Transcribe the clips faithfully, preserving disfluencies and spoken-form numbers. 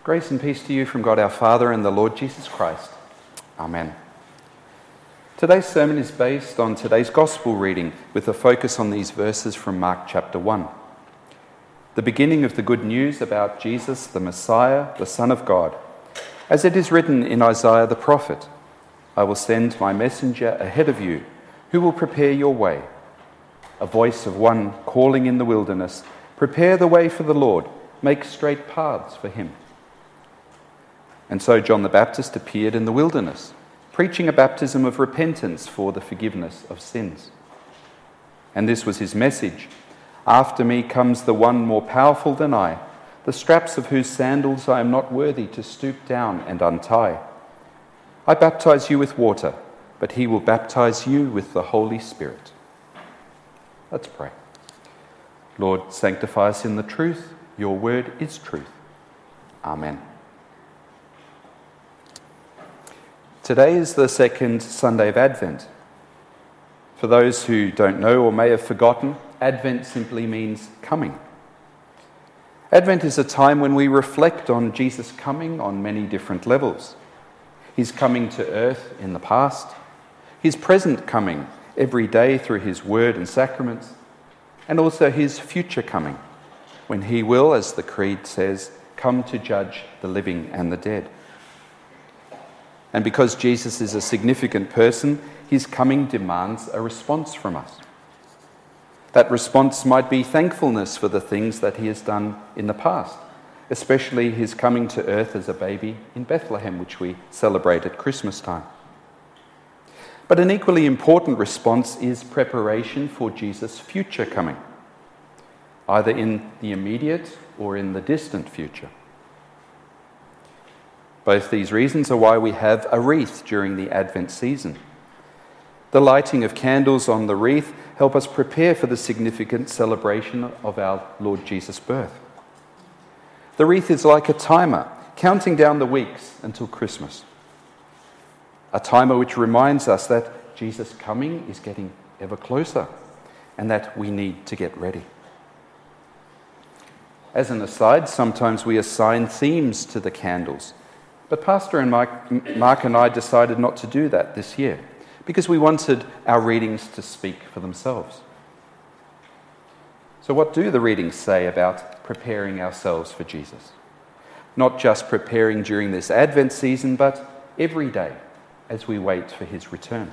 Grace and peace to you from God our Father and the Lord Jesus Christ. Amen. Today's sermon is based on today's Gospel reading with a focus on these verses from Mark chapter one. The beginning of the good news about Jesus, the Messiah, the Son of God. As it is written in Isaiah the prophet, "I will send my messenger ahead of you, who will prepare your way. A voice of one calling in the wilderness, prepare the way for the Lord, make straight paths for him." And so John the Baptist appeared in the wilderness, preaching a baptism of repentance for the forgiveness of sins. And this was his message: "After me comes the one more powerful than I, the straps of whose sandals I am not worthy to stoop down and untie. I baptize you with water, but he will baptize you with the Holy Spirit." Let's pray. Lord, sanctify us in the truth. Your word is truth. Amen. Today is the second Sunday of Advent. For those who don't know or may have forgotten, Advent simply means coming. Advent is a time when we reflect on Jesus' coming on many different levels. His coming to earth in the past, his present coming every day through his word and sacraments, and also his future coming, when he will, as the Creed says, come to judge the living and the dead. And because Jesus is a significant person, his coming demands a response from us. That response might be thankfulness for the things that he has done in the past, especially his coming to earth as a baby in Bethlehem, which we celebrate at Christmas time. But an equally important response is preparation for Jesus' future coming, either in the immediate or in the distant future. Both these reasons are why we have a wreath during the Advent season. The lighting of candles on the wreath help us prepare for the significant celebration of our Lord Jesus' birth. The wreath is like a timer, counting down the weeks until Christmas. A timer which reminds us that Jesus' coming is getting ever closer and that we need to get ready. As an aside, sometimes we assign themes to the candles, but Pastor and Mark, Mark and I decided not to do that this year because we wanted our readings to speak for themselves. So what do the readings say about preparing ourselves for Jesus? Not just preparing during this Advent season, but every day as we wait for his return.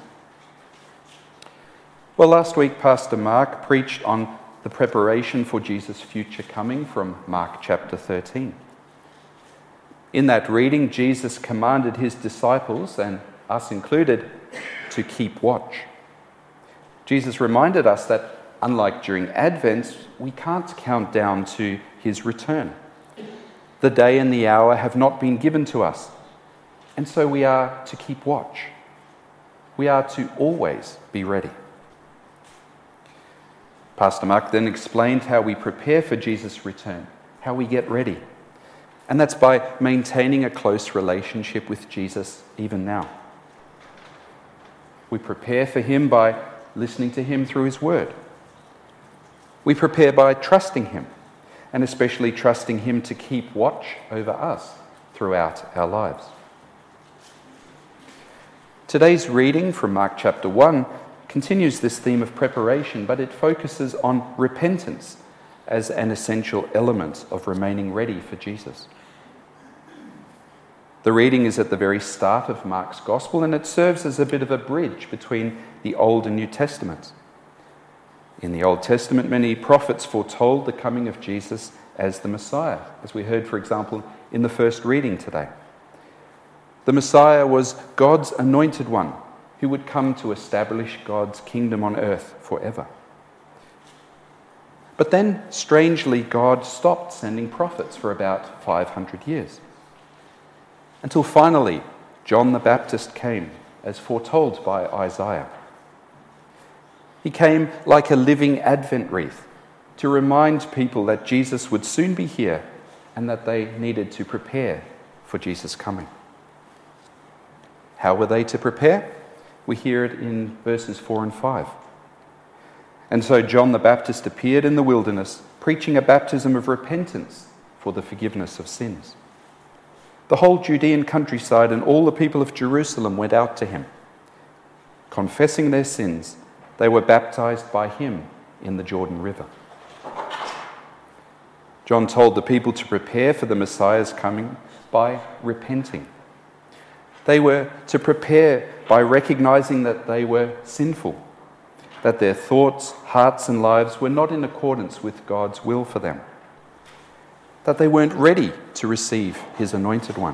Well, last week Pastor Mark preached on the preparation for Jesus' future coming from Mark chapter thirteen. In that reading, Jesus commanded his disciples, and us included, to keep watch. Jesus reminded us that, unlike during Advent, we can't count down to his return. The day and the hour have not been given to us, and so we are to keep watch. We are to always be ready. Pastor Mark then explained how we prepare for Jesus' return, how we get ready. And that's by maintaining a close relationship with Jesus even now. We prepare for him by listening to him through his word. We prepare by trusting him, and especially trusting him to keep watch over us throughout our lives. Today's reading from Mark chapter one continues this theme of preparation, but it focuses on repentance as an essential element of remaining ready for Jesus. The reading is at the very start of Mark's Gospel, and it serves as a bit of a bridge between the Old and New Testaments. In the Old Testament, many prophets foretold the coming of Jesus as the Messiah, as we heard, for example, in the first reading today. The Messiah was God's anointed one, who would come to establish God's kingdom on earth forever. But then, strangely, God stopped sending prophets for about five hundred years. Until finally, John the Baptist came, as foretold by Isaiah. He came like a living Advent wreath to remind people that Jesus would soon be here and that they needed to prepare for Jesus' coming. How were they to prepare? We hear it in verses four and five. And so John the Baptist appeared in the wilderness, preaching a baptism of repentance for the forgiveness of sins. The whole Judean countryside and all the people of Jerusalem went out to him. Confessing their sins, they were baptized by him in the Jordan River. John told the people to prepare for the Messiah's coming by repenting. They were to prepare by recognizing that they were sinful, that their thoughts, hearts, and lives were not in accordance with God's will for them, that they weren't ready to receive his anointed one.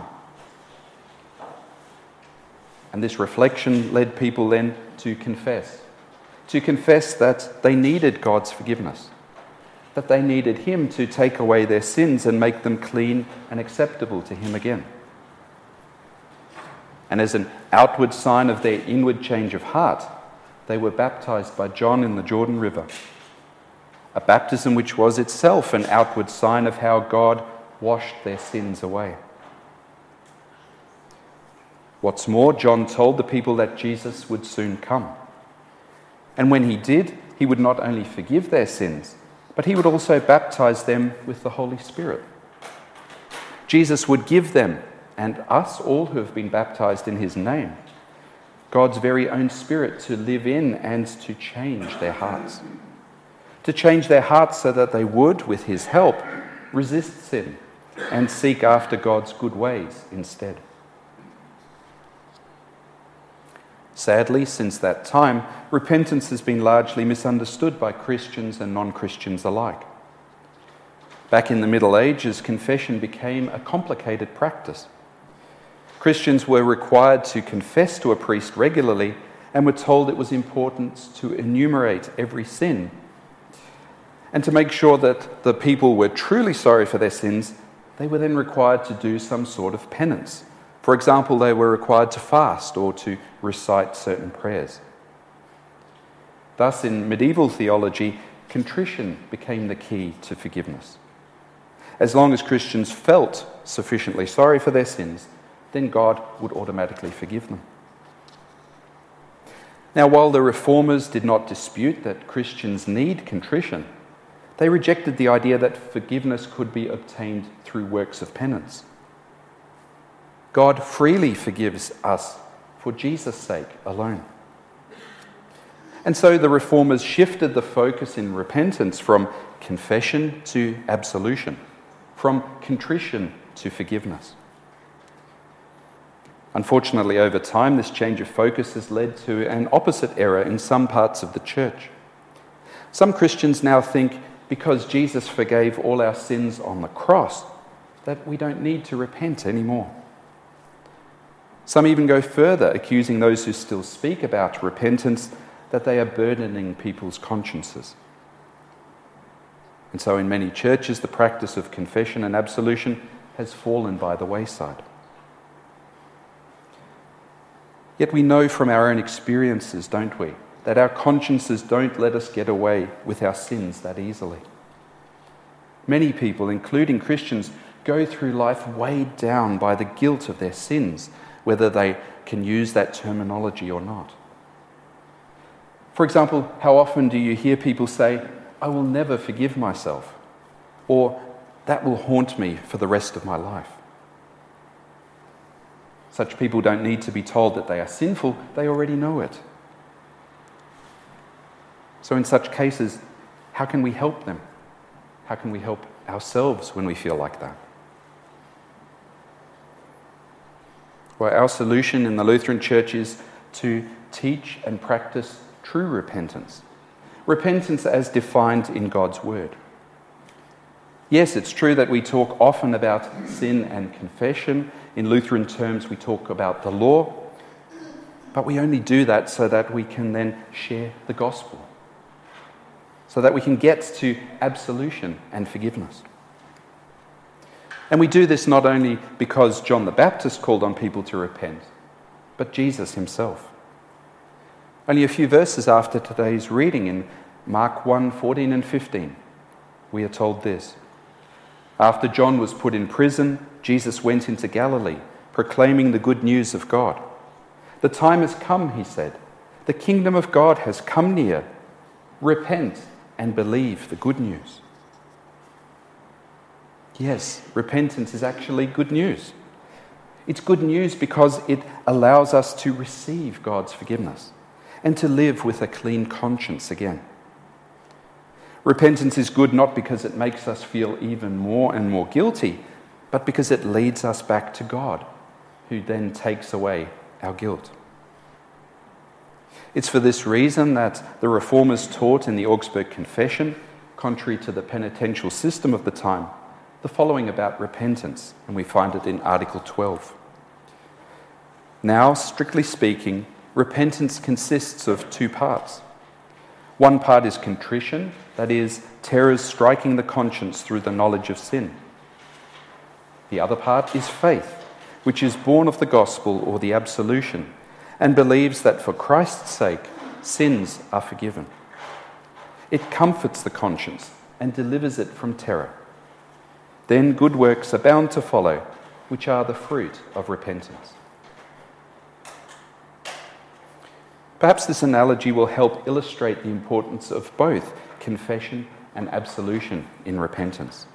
And this reflection led people then to confess, to confess that they needed God's forgiveness, that they needed him to take away their sins and make them clean and acceptable to him again. And as an outward sign of their inward change of heart, they were baptized by John in the Jordan River, a baptism which was itself an outward sign of how God washed their sins away. What's more, John told the people that Jesus would soon come. And when he did, he would not only forgive their sins, but he would also baptize them with the Holy Spirit. Jesus would give them, and us all who have been baptized in his name, God's very own Spirit to live in and to change their hearts. To change their hearts so that they would, with his help, resist sin and seek after God's good ways instead. Sadly, since that time, repentance has been largely misunderstood by Christians and non-Christians alike. Back in the Middle Ages, confession became a complicated practice. Christians were required to confess to a priest regularly and were told it was important to enumerate every sin. And to make sure that the people were truly sorry for their sins, they were then required to do some sort of penance. For example, they were required to fast or to recite certain prayers. Thus, in medieval theology, contrition became the key to forgiveness. As long as Christians felt sufficiently sorry for their sins, then God would automatically forgive them. Now, while the Reformers did not dispute that Christians need contrition, they rejected the idea that forgiveness could be obtained through works of penance. God freely forgives us for Jesus' sake alone. And so the Reformers shifted the focus in repentance from confession to absolution, from contrition to forgiveness. Unfortunately, over time, this change of focus has led to an opposite error in some parts of the church. Some Christians now think because Jesus forgave all our sins on the cross, that we don't need to repent anymore. Some even go further, accusing those who still speak about repentance that they are burdening people's consciences. And so in many churches, the practice of confession and absolution has fallen by the wayside. Yet we know from our own experiences, don't we, that our consciences don't let us get away with our sins that easily. Many people, including Christians, go through life weighed down by the guilt of their sins, whether they can use that terminology or not. For example, how often do you hear people say, "I will never forgive myself," or "that will haunt me for the rest of my life"? Such people don't need to be told that they are sinful, they already know it. So in such cases, how can we help them? How can we help ourselves when we feel like that? Well, our solution in the Lutheran Church is to teach and practice true repentance. Repentance as defined in God's Word. Yes, it's true that we talk often about sin and confession. In Lutheran terms, we talk about the law. But we only do that so that we can then share the gospel, so that we can get to absolution and forgiveness. And we do this not only because John the Baptist called on people to repent, but Jesus himself. Only a few verses after today's reading, in Mark one, fourteen and fifteen, we are told this: "After John was put in prison, Jesus went into Galilee, proclaiming the good news of God. 'The time has come,' he said. 'The kingdom of God has come near. Repent and believe the good news.'" Yes, repentance is actually good news. It's good news because it allows us to receive God's forgiveness and to live with a clean conscience again. Repentance is good not because it makes us feel even more and more guilty, but because it leads us back to God, who then takes away our guilt. It's for this reason that the Reformers taught in the Augsburg Confession, contrary to the penitential system of the time, the following about repentance, and we find it in Article twelve. Now, strictly speaking, repentance consists of two parts. One part is contrition, that is, terrors striking the conscience through the knowledge of sin. The other part is faith, which is born of the gospel or the absolution, and believes that for Christ's sake, sins are forgiven. It comforts the conscience and delivers it from terror. Then good works are bound to follow, which are the fruit of repentance. Perhaps this analogy will help illustrate the importance of both confession and absolution in repentance.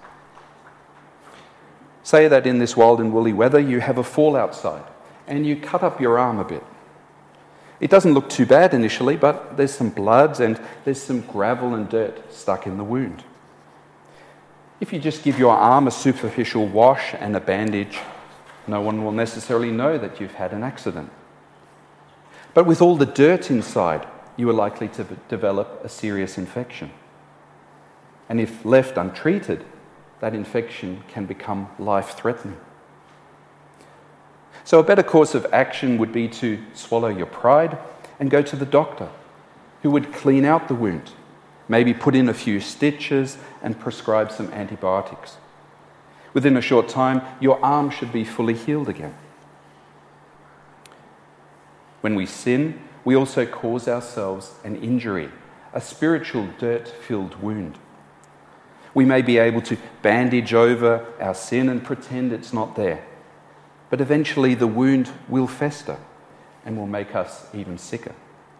Say that in this wild and woolly weather you have a fall outside and you cut up your arm a bit. It doesn't look too bad initially, but there's some blood and there's some gravel and dirt stuck in the wound. If you just give your arm a superficial wash and a bandage, no one will necessarily know that you've had an accident. But with all the dirt inside, you are likely to develop a serious infection. And if left untreated, that infection can become life-threatening. So a better course of action would be to swallow your pride and go to the doctor, who would clean out the wound, maybe put in a few stitches and prescribe some antibiotics. Within a short time, your arm should be fully healed again. When we sin, we also cause ourselves an injury, a spiritual dirt-filled wound. We may be able to bandage over our sin and pretend it's not there, but eventually the wound will fester and will make us even sicker.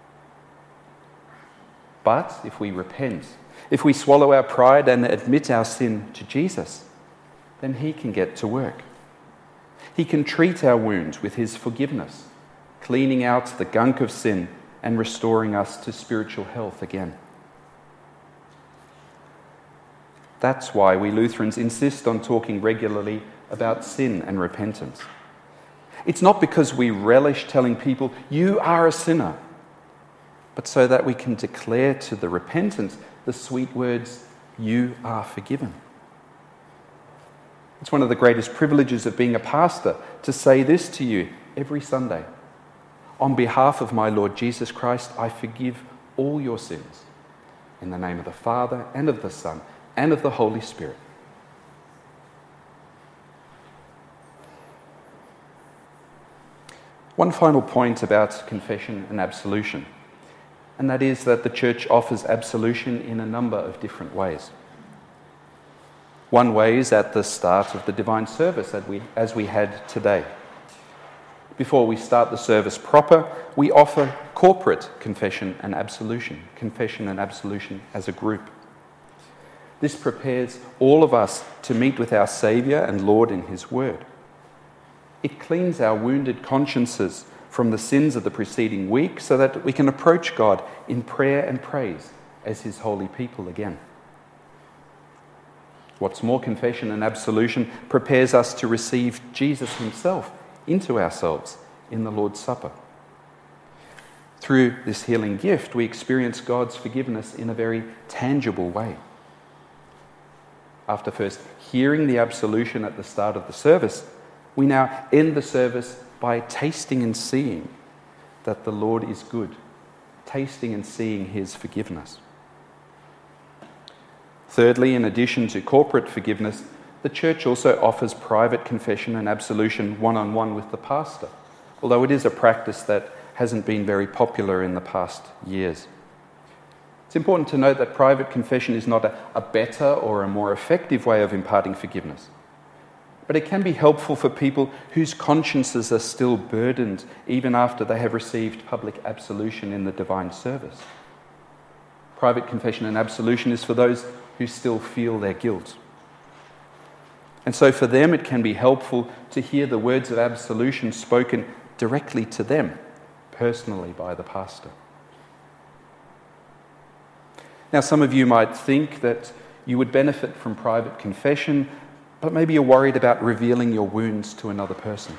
But if we repent, if we swallow our pride and admit our sin to Jesus, then He can get to work. He can treat our wounds with His forgiveness, cleaning out the gunk of sin and restoring us to spiritual health again. That's why we Lutherans insist on talking regularly about sin and repentance. It's not because we relish telling people, you are a sinner, but so that we can declare to the repentant the sweet words, you are forgiven. It's one of the greatest privileges of being a pastor to say this to you every Sunday. On behalf of my Lord Jesus Christ, I forgive all your sins. In the name of the Father, and of the Son, and of the Holy Spirit. One final point about confession and absolution, and that is that the Church offers absolution in a number of different ways. One way is at the start of the divine service as we, as we had today. Before we start the service proper, we offer corporate confession and absolution, confession and absolution as a group. This prepares all of us to meet with our Saviour and Lord in His Word. It cleans our wounded consciences from the sins of the preceding week so that we can approach God in prayer and praise as His holy people again. What's more, confession and absolution prepares us to receive Jesus Himself into ourselves in the Lord's Supper. Through this healing gift, we experience God's forgiveness in a very tangible way. After first hearing the absolution at the start of the service, we now end the service by tasting and seeing that the Lord is good, tasting and seeing His forgiveness. Thirdly, in addition to corporate forgiveness, the Church also offers private confession and absolution one-on-one with the pastor, although it is a practice that hasn't been very popular in the past years. It's important to note that private confession is not a, a better or a more effective way of imparting forgiveness, but it can be helpful for people whose consciences are still burdened even after they have received public absolution in the divine service. Private confession and absolution is for those who still feel their guilt. And so for them it can be helpful to hear the words of absolution spoken directly to them, personally by the pastor. Now, some of you might think that you would benefit from private confession, but maybe you're worried about revealing your wounds to another person.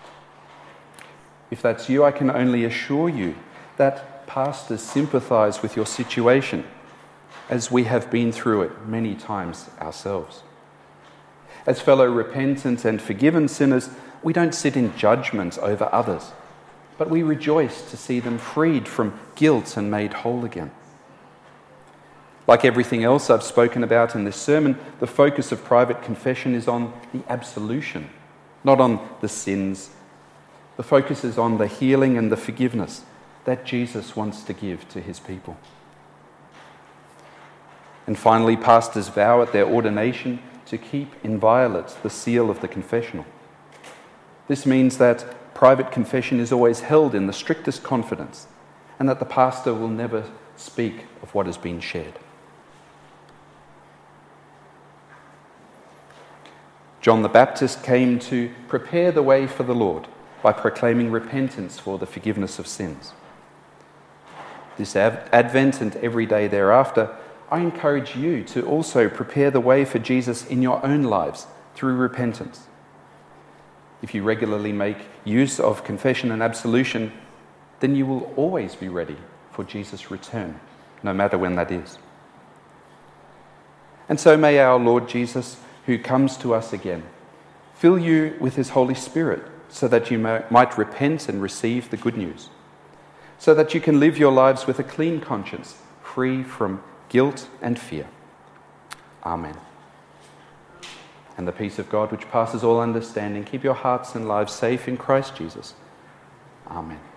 If that's you, I can only assure you that pastors sympathise with your situation, as we have been through it many times ourselves. As fellow repentant and forgiven sinners, we don't sit in judgment over others, but we rejoice to see them freed from guilt and made whole again. Like everything else I've spoken about in this sermon, the focus of private confession is on the absolution, not on the sins. The focus is on the healing and the forgiveness that Jesus wants to give to his people. And finally, pastors vow at their ordination to keep inviolate the seal of the confessional. This means that private confession is always held in the strictest confidence, and that the pastor will never speak of what has been shared. John the Baptist came to prepare the way for the Lord by proclaiming repentance for the forgiveness of sins. This Advent and every day thereafter, I encourage you to also prepare the way for Jesus in your own lives through repentance. If you regularly make use of confession and absolution, then you will always be ready for Jesus' return, no matter when that is. And so may our Lord Jesus, who comes to us again, fill you with his Holy Spirit so that you may, might repent and receive the good news, so that you can live your lives with a clean conscience, free from guilt and fear. Amen. And the peace of God, which passes all understanding, keep your hearts and lives safe in Christ Jesus. Amen.